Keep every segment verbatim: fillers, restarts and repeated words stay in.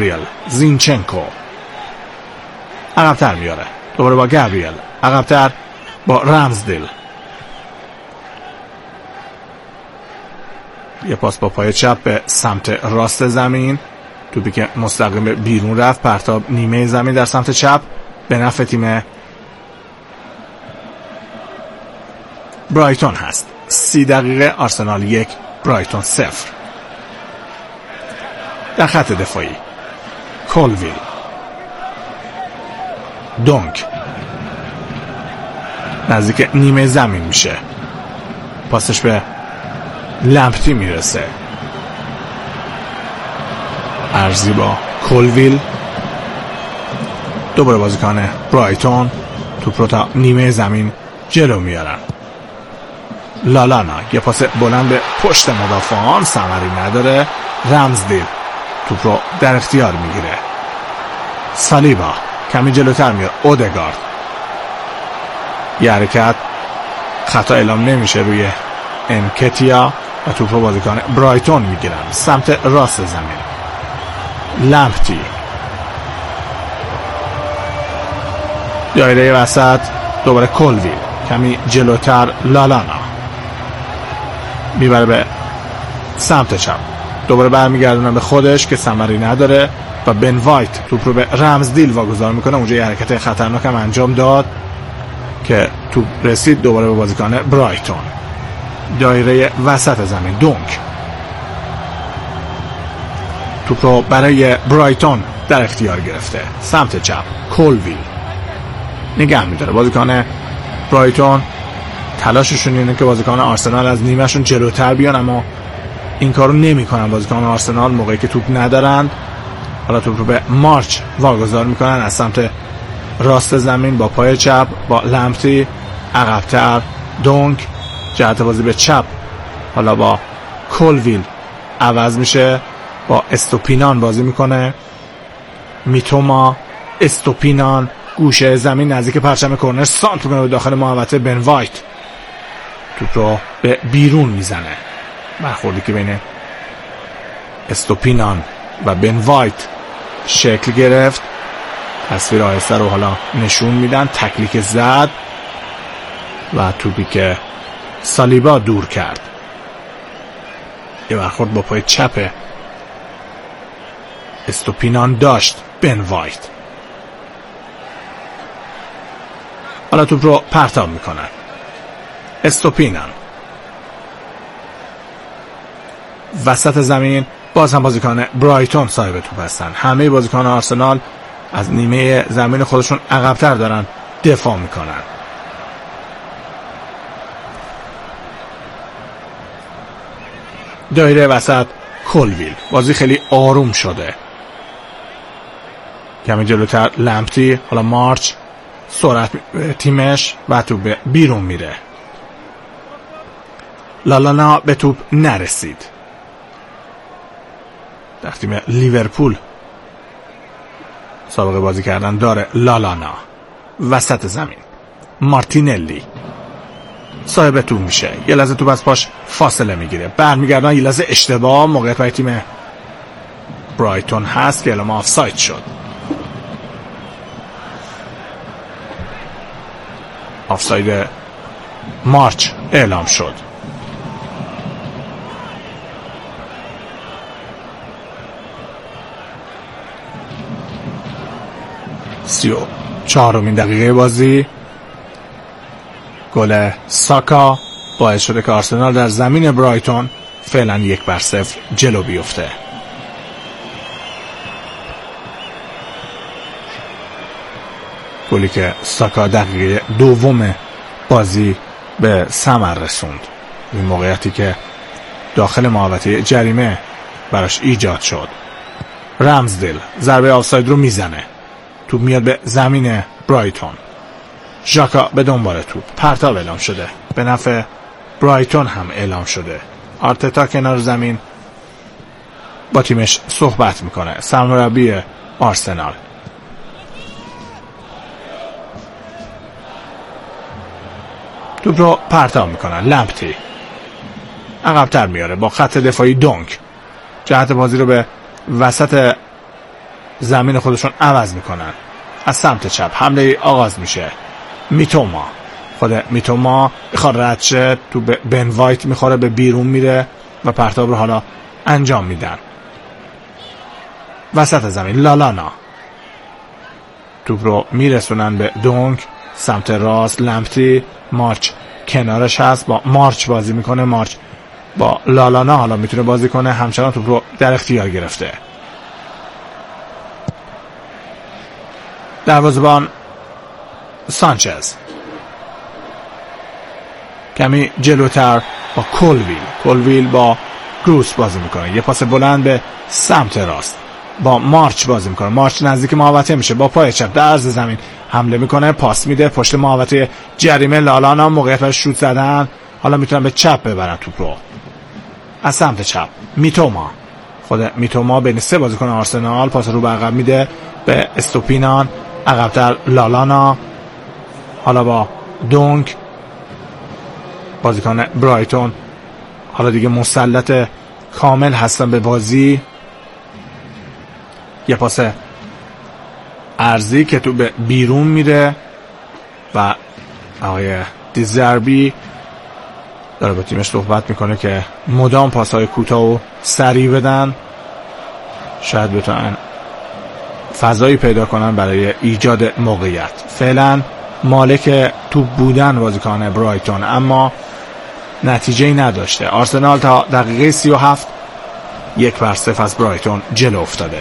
گابریل زینچنکو عقبتر میاره، دوباره با گابریل عقبتر با رمزدیل، یه پاس با پای چپ به سمت راست زمین، توپی که مستقیم بیرون رفت، پرتاب نیمه زمین در سمت چپ به نفع تیم برایتون هست. سی دقیقه آرسنال یک برایتون صفر. در خط دفاعی کولویل، دونک نزدیک نیمه زمین میشه، پاسش به لمپتی میرسه، ارزی با کولویل، دوباره بازیکن برایتون توپ رو تا نیمه زمین جلو میارن. لالانا یه پاس بلند به پشت مدافعان، ثمری نداره. رمزدیل توپ رو در اختیار میگیره. سالیبا کمی جلوتر میاد. اودگارد، یه حرکت خطا اعلام نمیشه روی انکتیا و توپ رو بازیکن برایتون میگیرن سمت راست زمین. لمپتی، دایره وسط دوباره کولویل، کمی جلوتر لالانا میبره به سمت چپ، دوباره برمیگردونه به خودش که ثمری نداره و بن وایت توپ رو به رمزدیل واگذار میکنه. اونجا یه حرکت خطرناک هم انجام داد که توپ رسید دوباره به بازیکن برایتون. دایره وسط زمین دونک توپ رو برای برایتون در اختیار گرفته سمت چپ. کولویل نگه میداره. بازیکن برایتون تلاششون اینه که بازیکن آرسنال از نیمهشون جلوتر بیان، اما این کارو نمیکنن بازیکن آرسنال موقعی که توپ ندارن. حالا توپ رو به مارچ واگذار میکنن از سمت راست زمین با پای چپ با لمپتی عقب‌تر. دونک جهت بازی به چپ، حالا با کولویل عوض میشه، با استوپینان بازی میکنه. میتوما، استوپینان، گوشه زمین نزدیک پرچم کرنر سانت میکنه به داخل محوطه. بن وایت توپ رو به بیرون میزنه. برخوردی که بین استوپینان و بن وایت شکل گرفت. تصویر آهسته رو حالا نشون میدن. تکلیک زد و توپی که سالیبا دور کرد. یه برخورد با پای چپ استوپینان داشت بن وایت. حالا توپ رو پرتاب میکنن. استوپینان وسط زمین، باز هم بازیکن برایتون صاحب توپ هستن. همه بازیکن آرسنال از نیمه زمین خودشون عقب‌تر دارن دفاع میکنن. دایره وسط کولویل، بازی خیلی آروم شده. کمی جلوتر لمپتی، حالا مارچ، سرعت تیمش و توپ به بیرون میره. لالانا به توپ نرسید. در تیم لیورپول سابقه بازی کردن داره لالانا. وسط زمین مارتینلی صاحب توپ میشه. یه لحظه توپ از پاش فاصله میگیره، برمیگردن. یه لحظه اشتباه، موقعیت برای تیم برایتون هست که اعلام آفساید شد. آفساید مارچ اعلام شد. سی و چهارمین دقیقه بازی، گل ساکا باعث شده که آرسنال در زمین برایتون فعلا یک بر صفر جلو بیفته. گلی که ساکا دقیقه دوم بازی به ثمر رسوند. این موقعیتی که داخل محوطه جریمه براش ایجاد شد. رمزدیل ضربه آفساید رو میزنه. توپ میاد به زمین برایتون. ژاکا به دنبال توپ، پرتاب اعلام شده، به نفع برایتون هم اعلام شده. آرتتا کنار زمین با تیمش صحبت میکنه. سرمربی آرسنال توپ رو پرتاب میکنن. لمپتی عقب‌تر میاره با خط دفاعی. دونک جهت بازی رو به وسط زمین خودشون عوض میکنن. از سمت چپ حمله آغاز میشه. میتوما، خود میتوما میخواد رد شه، تو بن وایت میخوره، به بیرون میره و پرتاب رو حالا انجام میدن. وسط زمین لالانا توپ رو میرسونن به دونک، سمت راست لمپتی، مارچ کنارش هست، با مارچ بازی میکنه. مارچ با لالانا حالا میتونه بازی کنه، همچنان توپ رو در اختیار گرفته. دروازه‌بان سانچز کمی جلوتر با کولویل، کولویل با گروس بازی میکنه، یه پاس بلند به سمت راست، با مارچ بازی میکنه. مارچ نزدیک محوطه میشه، با پای چپ در عرض زمین حمله میکنه، پاس میده پشت محوطه جریمه. لالانا موقعیت برای شوت زدن، حالا میتونن به چپ ببرن توپ رو. از سمت چپ میتوما، خود میتوما بین سه بازیکن آرسنال پاس رو به عقب میده به استوپینان، عقب‌تر لالانا، حالا با دونک بازیکن برایتون حالا دیگه مسلط کامل هستن به بازی. یه پاس عرضی که تو به بیرون میره و آقای دیزربی داره با تیمش صحبت میکنه که مدام پاسهای کوتاه و سریع بدن، شاید بتونن فضایی پیدا کنن برای ایجاد موقعیت. فعلا مالک توپ بودن بازیکن برایتون، اما نتیجه‌ای نداشته. آرسنال تا دقیقه سی و هفت یک بر صفر از برایتون جلو افتاده.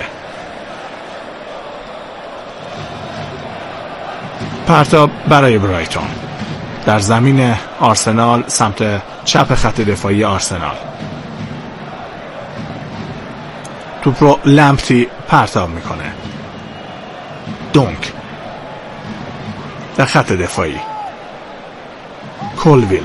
پرتاب برای برایتون در زمین آرسنال، سمت چپ خط دفاعی آرسنال. توپ رو لمپتی پرتاب میکنه. دونک در خط دفاعی، کولویل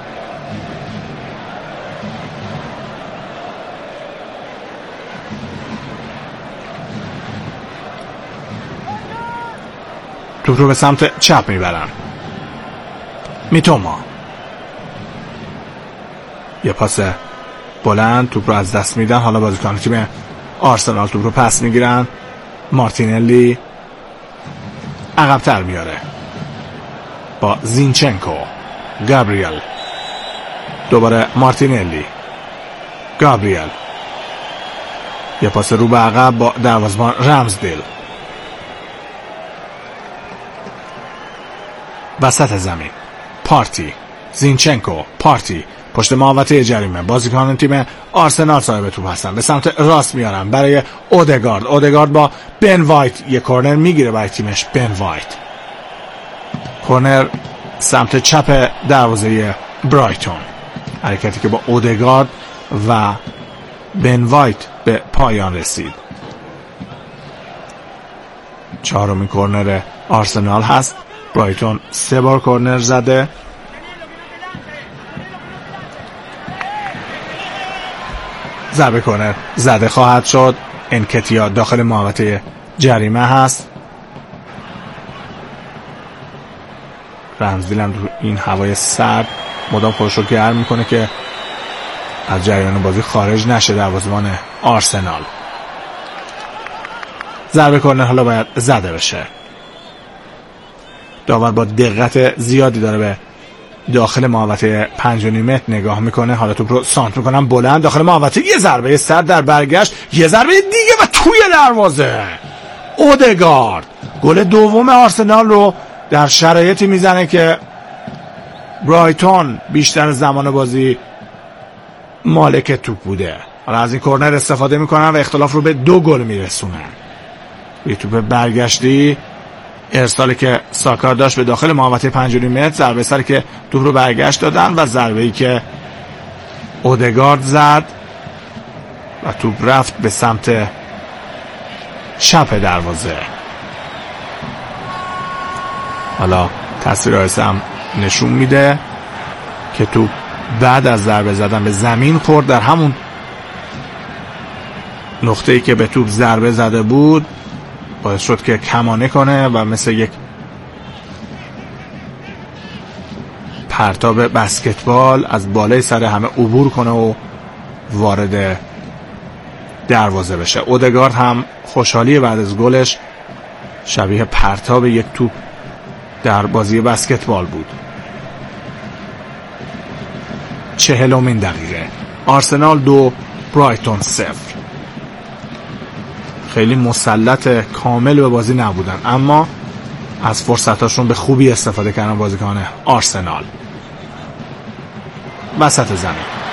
توپ رو به سمت چپ میبرن. میتوما یه پاس بلند، توپ رو از دست میدن، حالا بازیکن تیم آرسنال توپ رو پس میگیرن. مارتینلی عقب‌تر میاره با زینچنکو، گابریل، دوباره مارتینلی، گابریل، یه پاس رو به عقب با دروازه‌بان رمزدیل. وسط زمین پارتی، زینچنکو، پارتی پشت محوطه جریمه، بازیکن تیم آرسنال صاحب توپ هستن، به سمت راست میارن برای اودگارد. اودگارد با بن وایت یه کورنر میگیره برای تیمش. بن وایت کورنر سمت چپ دروازه برایتون، حرکتی که با اودگارد و بن وایت به پایان رسید. چهارمین کورنر آرسنال هست. برایتون سه بار کورنر زده. ضربه کورنر زده خواهد شد. انکتیا داخل محوطه جریمه هست. رمزدیل هم تو این هوای سرد مدام خودش رو گرم میکنه که از جریان بازی خارج نشه دروازه‌بان آرسنال. ضربه کورنر حالا باید زده بشه. داور با دقت زیادی داره به داخل محوطه پنج و نیم متر نگاه میکنه. حالا توپ رو سانت میکنن بلند داخل محوطه، یه ضربه سر در برگشت، یه ضربه دیگه و توی دروازه. اودگارد گل دوم آرسنال رو در شرایطی میزنه که برایتون بیشتر زمان بازی مالک توپ بوده. حالا از این کورنر استفاده میکنن و اختلاف رو به دو گل میرسونن. یه توپ برگشتی، ارسالی که ساکا داشت به داخل محوطه پنج و نیم متر، ضربه سری که توپ رو برگشت دادن و ضربه ای که اودگارد زد و توپ رفت به سمت چپ دروازه. حالا تصویر آیسه هم نشون میده که توپ بعد از ضربه زدن به زمین خورد در همون نقطه‌ای که به توپ ضربه زده بود، باعث شد که کمانه کنه و مثل یک پرتاب بسکتبال از بالای سر همه عبور کنه و وارد دروازه بشه. اودگارد هم خوشحالی بعد از گلش شبیه پرتاب یک توپ در بازی بسکتبال بود. چهلمین دقیقه، آرسنال دو برایتون صفر. خیلی مسلط کامل به بازی نبودن، اما از فرصتاشون به خوبی استفاده کردن بازیکن آرسنال. وسط زمین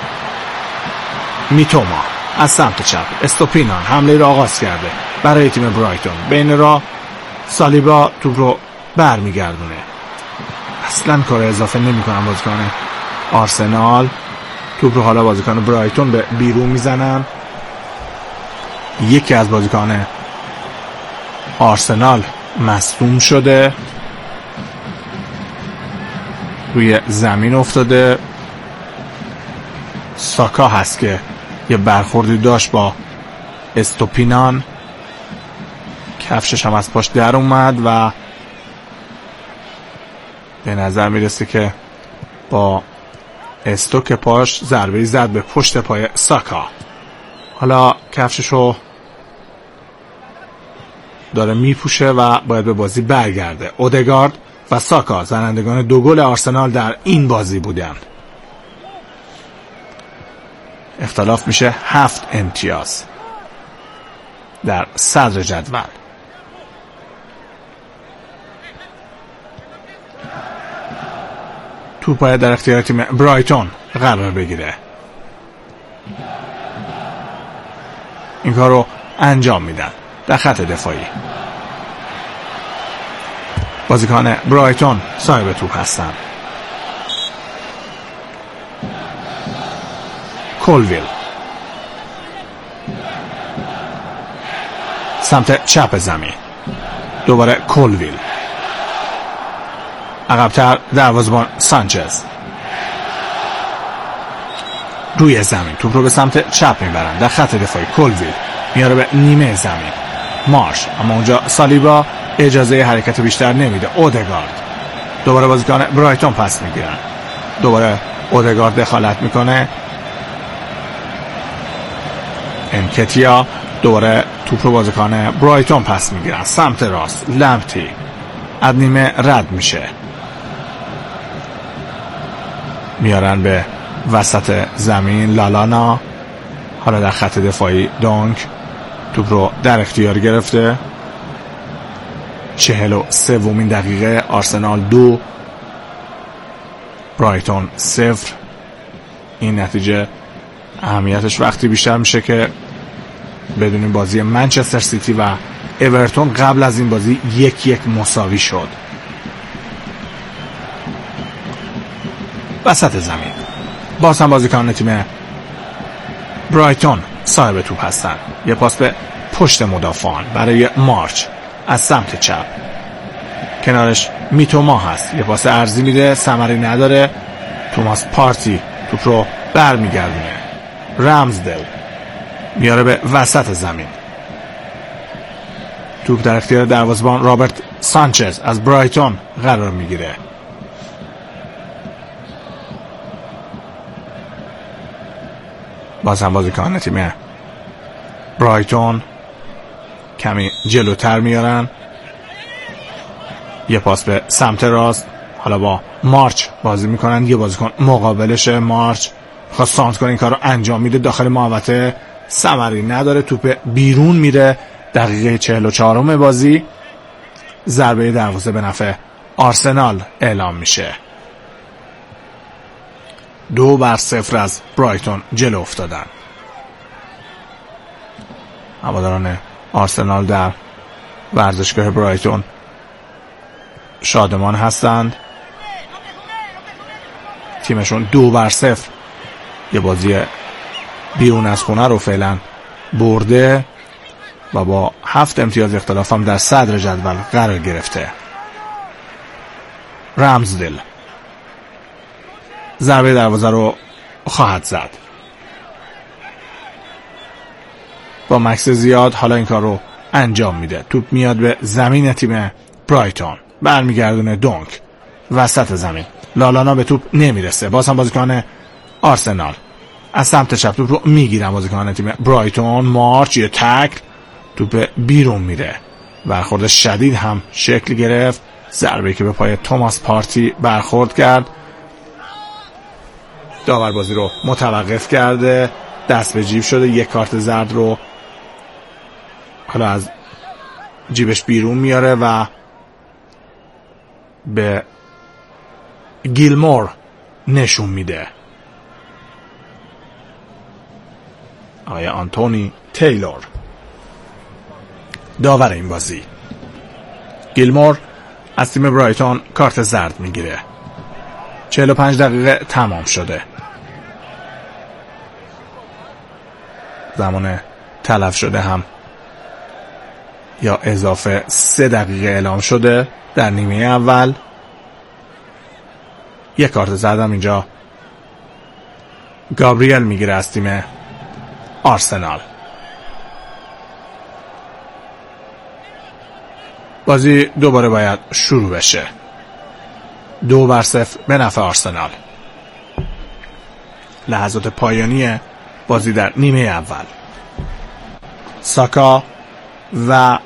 میتوما از سمت چپ، استوپینان حمله را آغاز کرده برای تیم برایتون. بین راه سالیبا توپ رو برمیگردونه. اصلا کار اضافه نمی‌کنن بازیکن آرسنال. توپ رو حالا بازیکن برایتون به بیرون میزنن. یکی از بازیکن آرسنال مصدوم شده، روی زمین افتاده. ساکا هست که یه برخوردی داشت با استوپینان، کفشش هم از پاش در اومد و به نظر میرسه که با استوک پاش ضربه‌ای زد به پشت پای ساکا. حالا کفششو داره میپوشه و باید به بازی برگرده. اودگارد و ساکا زنندگان دو گل آرسنال در این بازی بودند. اختلاف میشه هفت امتیاز در صدر جدول. توپ باید در اختیار تیم برایتون قرار بگیره. این کار رو انجام میدن در خط دفاعی. بازیکن برایتون صاحب توپ هستن. کولویل سمت چپ زمین، دوباره کولویل. عقب‌تر دروازه‌بان سانچز روی زمین، توپ رو به سمت چپ میبرن در خط دفاعی. کولویل میاره به نیمه زمین، مارش، اما اونجا سالیبا اجازه حرکت بیشتر نمیده. اودگارد، دوباره بازیکن برایتون پس میگیرن، دوباره اودگارد دخالت میکنه. انکتیا، دوباره توپ رو بازیکن برایتون پس میگیرن سمت راست. لمپتی از نیمه رد میشه، میارن به وسط زمین. لالانا حالا در خط دفاعی. دونک توپ رو در اختیار گرفته. چهل و سومین دقیقه، آرسنال دو برایتون صفر. این نتیجه اهمیتش وقتی بیشتر میشه که بدونیم بازی منچستر سیتی و اورتون قبل از این بازی یک یک مساوی شد. وسط زمین باز هم بازیکن تیم برایتون صاحب توپ هستن. یه پاس به پشت مدافعان برای مارچ از سمت چپ، کنارش میتوما هست. یه پاس عرضی میده، ثمری نداره. توماس پارتی توپ رو برمیگردونه. رمزدل میاره به وسط زمین. توپ در اختیار دروازه‌بان رابرت سانچز از برایتون قرار میگیره. باز هم بازیکن تیم برایتون کمی جلوتر میارن. یه پاس به سمت راست، حالا با مارچ بازی میکنن. یه بازیکن مقابلشه. مارچ خواست سانت کنه، این کار رو انجام میده داخل محوطه، ثمری نداره. توپ بیرون میره. دقیقه چهل و چهارم بازی، ضربه دروازه به نفع آرسنال اعلام میشه. دو بر صفر از برایتون جلو افتادن. هواداران آرسنال در ورزشگاه برایتون شادمان هستند. تیمشون دو بر صفر یه بازی بیرون از خونه رو فعلا برده و با هفت امتیاز اختلاف هم در صدر جدول قرار گرفته. رمزدل ضربه دروازه رو خواهد زد با مکس زیاد. حالا این کار رو انجام میده. توپ میاد به زمین تیم برایتون، برمیگردونه. دونک وسط زمین. لالانا به توپ نمیرسه. باز هم بازیکن آرسنال از سمت چپ توپ رو میگیرن بازیکنان تیم برایتون. مارچ یه تکل، توپ بیرون میره. برخورد شدید هم شکل گرفت، ضربه‌ای که به پای توماس پارتی برخورد کرد. داور بازی رو متوقف کرده، دست به جیب شده، یک کارت زرد رو حالا از جیبش بیرون میاره و به گیلمور نشون میده. آقای آنتونی تیلور داور این بازی. گیلمور از تیم برایتون کارت زرد میگیره. چهل و پنج دقیقه تمام شده. زمان تلف شده هم یا اضافه سه دقیقه اعلام شده در نیمه اول. یک کارت زرد هم اینجا گابریل میگیره از تیم آرسنال. بازی دوباره باید شروع بشه. دو بر صفر به نفع آرسنال. لحظات پایانی بازی در نیمه اول. ساکا و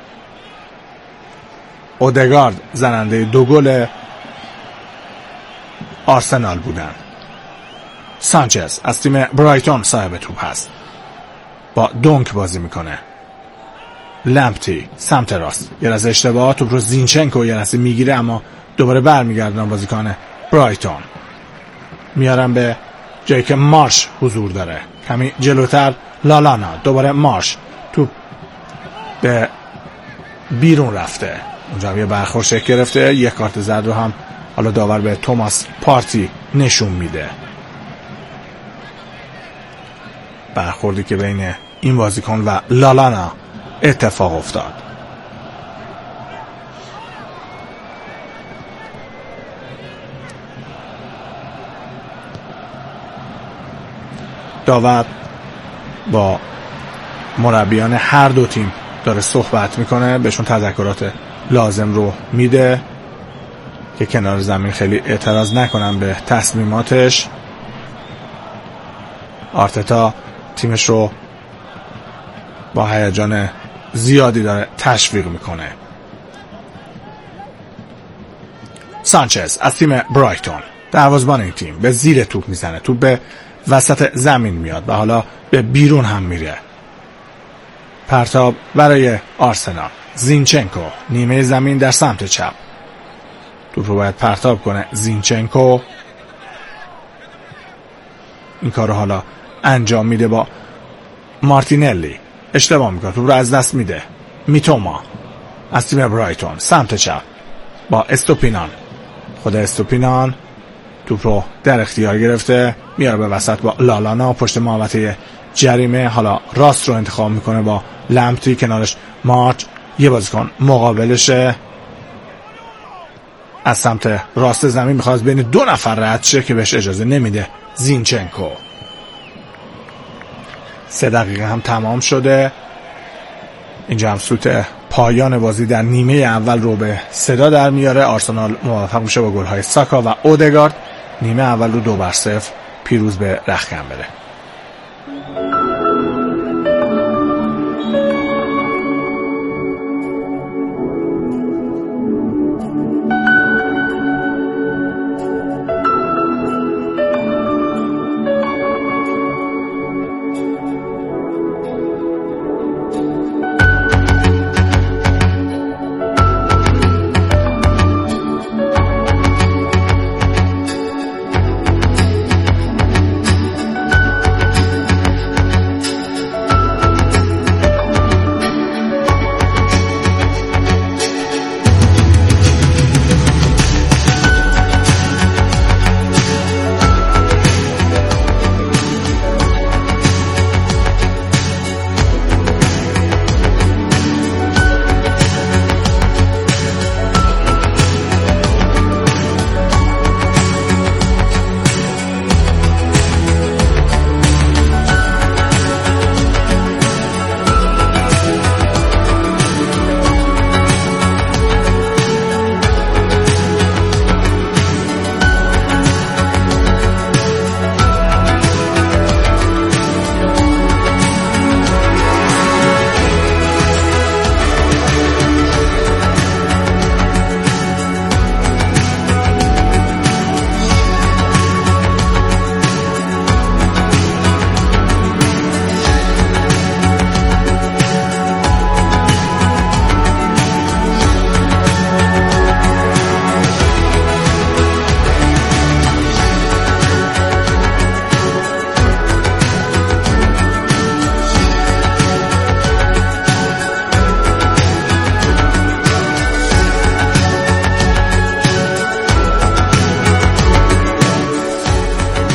اودگارد زننده دو گل آرسنال بودن. سانچز از تیم برایتون صاحب توپ هست، با دونک بازی میکنه. لمپتی سمت راست، یه لحظه اشتباه، توپ رو زینچنکو یه لحظه میگیره اما دوباره برمیگردن بازیکن برایتون. میارن به جایی که مارش حضور داره، کمی جلوتر لالانا، دوباره مارش، توپ به بیرون رفته، اونجا هم یه برخورد شکل گرفته. یک کارت زرد رو هم حالا داور به توماس پارتی نشون میده. برخوردی که بین این بازیکن و لالانا اتفاق افتاد. داور با مربیان هر دو تیم داره صحبت میکنه، بهشون تذکرات لازم رو میده که کنار زمین خیلی اعتراض نکنن به تصمیماتش. آرتتا تیمش رو با هیجان زیادی داره تشویق میکنه. سانچز از تیم برایتون، دروازه‌بان این تیم، به زیر توپ میزنه، توپ به وسط زمین میاد و حالا به بیرون هم میره. پرتاب برای آرسنال. زینچنکو نیمه زمین در سمت چپ، توپ رو باید پرتاب کنه زینچنکو. این کار رو حالا انجام میده با مارتینلی، اشتباه میکنه، توپ رو از دست میده. میتوما از تیم برایتون سمت چپ با استوپینان، خود استوپینان توپ رو در اختیار گرفته، میاره به وسط با لالانا پشت محوطه جریمه. حالا راست رو انتخاب میکنه با لمپتی، کنارش مارچ، یه بازیکن مقابلشه. از سمت راست زمین میخواد بین دو نفر رد شه که بهش اجازه نمیده زینچنکو. سه دقیقه هم تمام شده. اینجا هم سوت پایان بازی در نیمه اول رو به صدا در میاره. آرسنال موفق میشه با گل‌های ساکا و اودگارد نیمه اول رو دو بر صفر پیروز به رختکن بره.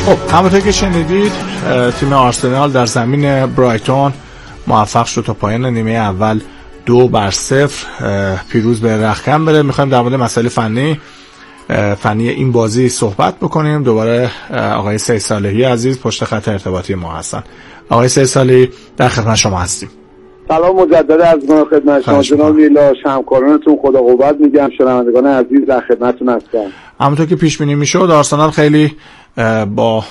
خب همونطور که شنیدید تیم آرسنال در زمین برایتون موفق شد تا پایان نیمه اول دو بر صفر پیروز به رختکن بره. میخوایم در مورد مسائل فنی فنی این بازی صحبت بکنیم. دوباره آقای سید صالحی عزیز پشت خط ارتباطی ما هستن. آقای سید صالحی در خدمت شما هستیم. سلام مجدد از من خدمت شما جناب میلاش، همکارانتون خدا قوت میگم، شنوندگان عزیز در خدمتتون هستم. همونطور که پیش بینی میشد آرسنال خیلی با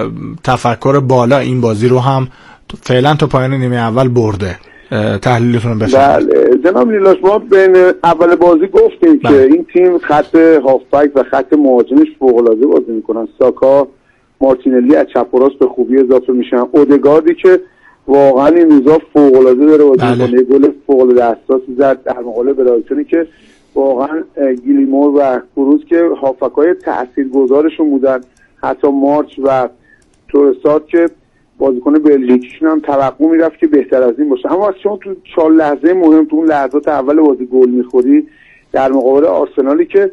تفکر بالا این بازی رو هم فعلا تا پایان نیمه اول برده. تحلیلتون رو بفرمایید. بله جناب میلاش، ما بین اول بازی گفتیم بله. که این تیم خط هافبک و خط مهاجمش فوق العاده بازی میکنن. ساکا، مارتینلی از چپ و راست به خوبی اضافه میشن. اودگاردی که واقعا این روزا فوق العاده داره بازی بله. میکنه، گل فوق العاده اساسی زد در مقابل برایتون که واقعا گیلیمور و کروز که هافکای تاثیرگذارشون بودن، حتی مارچ و تورسات که بازیکن بلژیکیشون هم توقع میرفت که بهتر از این باشه. اما شما تو چهار لحظه مهم، تو اون لحظات اول بازی گل میخوری در مقابل آرسنالی که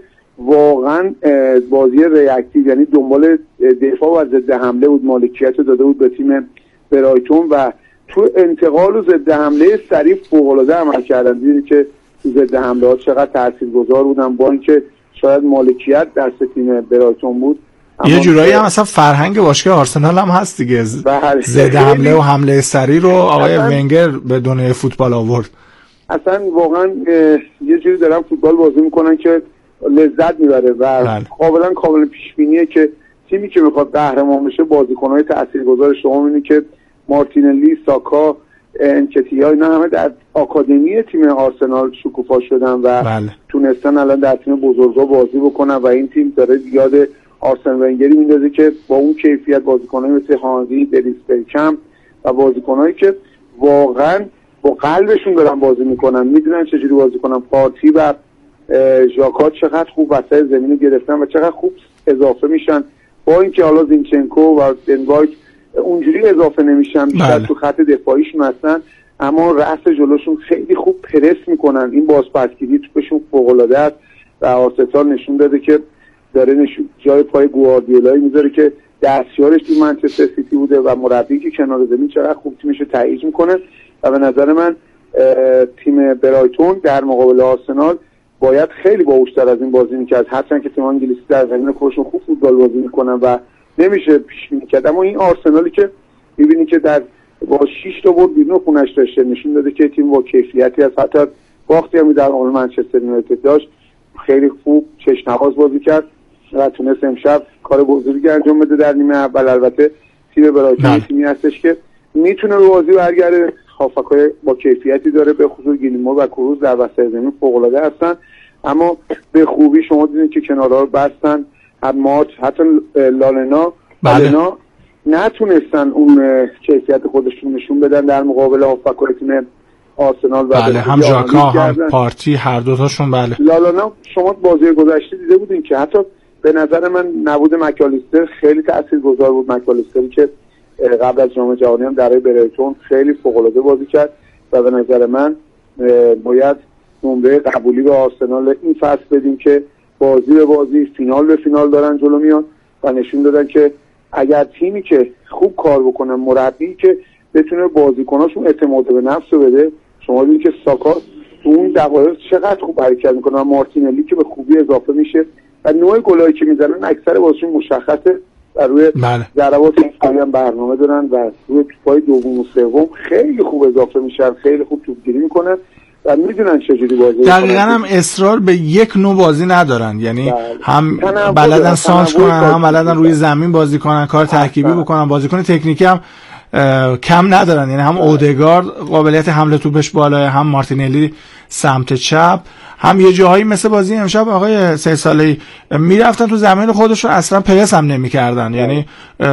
واقعا بازی ریاکتیو، یعنی دنبال دفاع و ضد حمله بود، مالکیت داده بود به تیم برایتون و تو انتقال و ضد حمله سریع فوق‌العاده عمل کردن. دیدید که تو ضد حمله ها چقدر تاثیرگذار بودن، با اینکه شاید مالکیت دست تیم برایتون بود. یه جورایی هم اصلا فرهنگ باشگاه آرسنال هم هست دیگه، ضد حمله و حمله سریع رو آقای ونگر به دنیای فوتبال آورد. اصلا واقعا یه جوری دارن فوتبال بازی میکنن که لذت میبره و کاملا کاملا پیش بینیه که تیمی که میخواد قهرمان بشه بازیکن‌های تاثیرگذار شما می‌بینید که مارتینلی، ساکا، انکتیا اینا همه در آکادمی تیم آرسنال شکوفا شدن و بله. تونستن الان در تیم بزرگا بازی بکنن و این تیم داره یاد آرسن ونگری میندازه که با اون کیفیت بازیکن‌های مثل هانری، دریس بیکم و بازیکن‌هایی که واقعا با قلبشون دارن بازی میکنن، میدونن چجوری بازی کنن. پارتی و ژاکا چقدر خوب وسط زمین گرفتن و چقدر خوب اضافه میشن، با اینکه حالا زینچنکو و دنوایت اونجوری اضافه نمیشن، بیشتر تو خط دفاعیشون هستن، اما رأس جلوشون خیلی خوب پرس میکنن. این بازپسگیری توپشون فوق‌العاده است و آرتتا نشون داده که داره نشون جای پای گواردیولایی میذاره که دستیارش تو منچستر سیتی بوده و مربی که کنار زمین چقدر خوب تیمشو تایید میکنه و به نظر من تیم برایتون در مقابل آرسنال باید خیلی باهوش‌تر از این بازی میکرد، هرچند که تیم انگلیسی در زمین خودشون خوب فوتبال بازی میکنن و نمیشه پیش بینی کرد. اما این آرسنالی که میبینی که در با شش تا برد بیرون خونش داشته، نشون داده که تیم با کیفیتی است. حتی باختی هم در مقابل منچستر یونایتد داشت، خیلی خوب چشم‌نواز بازی کرد و تونست امشب کار بزرگی انجام بده در نیمه اول. البته تیم برایتون تیمی هستش که میتونه به بازی برگرده، هافکای با کیفیتی داره، به خصوص گیلیمور و کروز در وسط زمین فوق‌العاده هستن، اما به خوبی شما دیدین که کنارها رو بستن. مارچ، حتی لالنا لالنا نتونستن اون کیفیت خودشون نشون بدن در مقابل هافکای تیم آرسنال و بله، هم ژاکا هم پارتی هر دو تاشون. بله لالانا شما بازی گذشته دیده بودین که حتی به نظر من نبود مکالیستر خیلی تاثیرگذار بود. مکالیستری که قبل از جام جهانی هم برای برایتون خیلی فوق‌العاده بازی کرد و به نظر من باید نمره قبولی به آرسنال این فصل بدیم که بازی به بازی، فینال به فینال دارن جلو میان و نشون دادن که اگر تیمی که خوب کار بکنه، مربی که بتونه بازیکناشون اعتماد به نفس رو بده، شما دیدید که ساکا تو اون دقایق چقدر خوب حرکت میکنه و مارتینلی که به خوبی اضافه میشه و نوع گلایی که میزنن اکثر بازیشون مشخصه و روی ضربات ایستگاهی هم برنامه دارن و روی توپای دوم و سوم خیلی خوب اضافه میشن، خیلی خوب توپگیری میکنن و میدونن چجوری بازی. دقیقاً هم اصرار به یک نوع بازی ندارن، یعنی بله. هم بلدن سانس کنن، هم بلدن روی زمین بازی کنن، کار ترکیبی بکنن، بازیکن تکنیکی هم کم ندارن، یعنی هم اودگارد قابلیت حمله توپش بالاه، هم مارتینلی سمت چپ، هم یه جاهایی مثل بازی امشب آقای سه ساله‌ای میرفتن تو زمین خودشون اصلا پرس هم نمی‌کردن، یعنی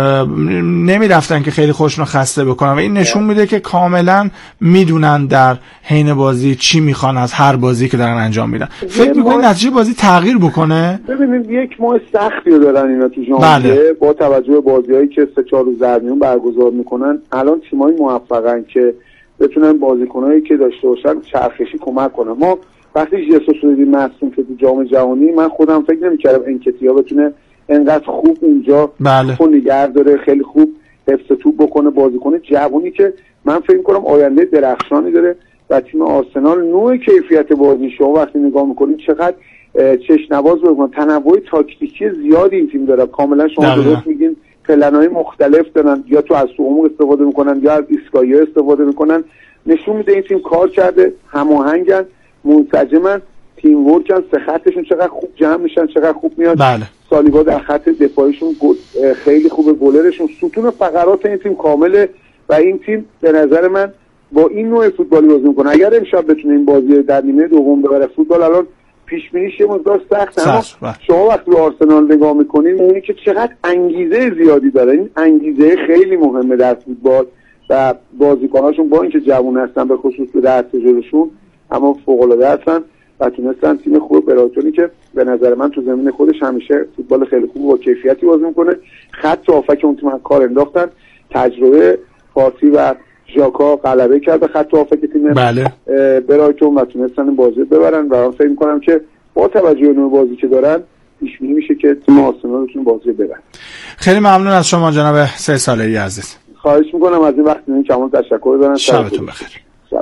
نمیرفتن که خیلی خودشون خسته بکنن و این نشون میده که کاملا میدونن در حین بازی چی میخوان از هر بازی که دارن انجام میدن. فکر می‌کنید نتیجه بازی تغییر بکنه؟ ببینید یک ماه سختی رو دارن اینا تو ژانویه، بله. با توجه به بازیایی که سه چهار روز در میون برگزار میکنن، الان تیمای موفقن که بتونن بازیکنایی که داشته باشن چرخشی کمک کنن. ما وقتی ژسوس رو دیدیم مصدوم شد تو جام جهانی، من خودم فکر نمی‌کردم انکتیا بتونه انقدر خوب اونجا بله. خود نگه داره، خیلی خوب حفظ توپ بکنه، بازیکن جوونی که من فکر می‌کنم آینده درخشانی داره و تیم آرسنال نوع کیفیت بازی شما وقتی نگاه می‌کنید چقدر چشم‌نواز بکنه، تنوع تاکتیکی زیادی این تیم داره. کاملا شما درست میگین، پلن‌های مختلف دارن، یا تو از عمق استفاده می‌کنن یا از ایستگاهی‌ها استفاده می‌کنن. نشون میده این تیم کار کرده، هماهنگن، منسجمن، تیم ورکن، سه خطشون چقدر خوب جمع میشن، چقدر خوب میاد. بله. سالیبا در خط دفاعیشون خیلی خوبه، گلرشون، ستون فقرات این تیم کامله و این تیم به نظر من با این نوع فوتبالی بازی میکنه. اگر امشب بتونه این بازی در نیمه دوم ببره، فوتبال الان پیش بینیش یه مقدار سخته، اما شما وقتی به آرسنال نگاه میکنید میبینید که چقدر انگیزه زیادی داره. این انگیزه خیلی مهمه در فوتبال و بازیکناشون با اینکه جوان هستن به خصوص به در تجربهشون اما فوق العاده هستن و تونستن تیم خوب برایتونی که به نظر من تو زمین خودش همیشه فوتبال خیلی خوب و با کیفیتی بازی میکنه، خط هافک اون تیم کار انداختن. تجربه پارتی و ژاکا غلبه کرد به خط هافک تیم بله. برایتون و تونستن بازی ببرن و من فکر میکنم که با توجه به نوع بازی که دارن پیش بینی میشه که تیم آرسنال بتونه بازی ببره. خیلی ممنون از شما جناب سه ساله‌ای عزیز. خواهش میکنم از این وقت این کامل تشکر دارم. شبتون بخیر. شب.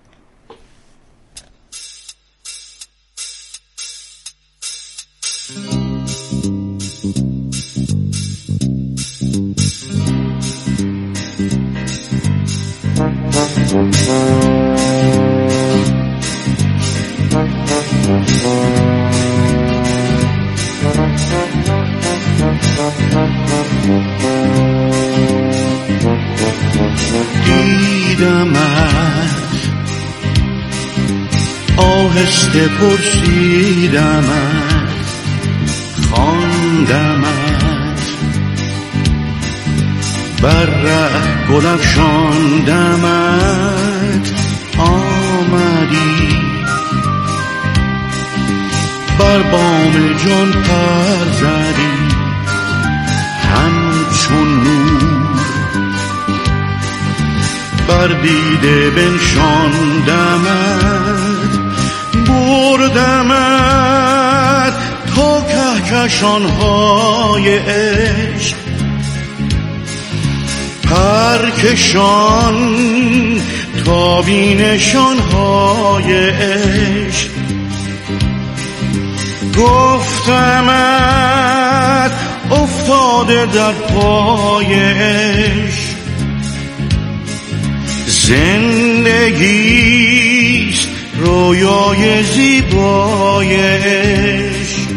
دیدمت آهسته پرسیدمت خواندمت بر ره گل افشاندمت آمدی بر بام جان پر زدی همچون نور بر دیده بنشاندمت بردمت تا کهکشان‌های عشق پرکشان تا بینشان‌های عشق گفتمت افتاده در پای عشق زندگیست رویای زیبای عشق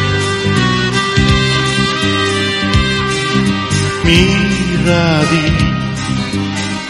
می روی